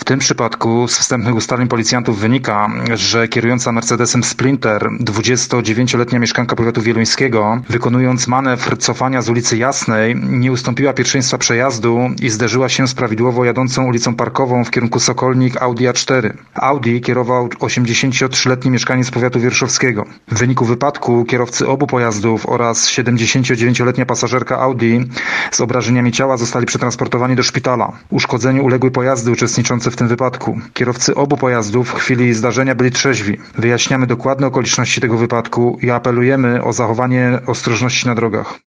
W tym przypadku z wstępnych ustaleń policjantów wynika, że kierująca Mercedesem Sprinter 29-letnia mieszkanka powiatu wieluńskiego, wykonując manewr cofania z ulicy Jasnej, nie ustąpiła pierwszeństwa przejazdu i zderzyła się z prawidłowo jadącą ulicą Parkową w kierunku Sokolnik Audi A4. Audi kierował 83-letni mieszkaniec powiatu wierszowskiego. W wyniku wypadku kierowcy obu pojazdów oraz 79-letnia pasażerka Audi z obrażeniami ciała zostali przetransportowani do szpitala. Uszkodzeniu uległy pojazdy uczestniczące w tym wypadku. Kierowcy obu pojazdów w chwili zdarzenia byli trzeźwi. Wyjaśniamy dokładne okoliczności tego wypadku i apelujemy o zachowanie ostrożności na drogach.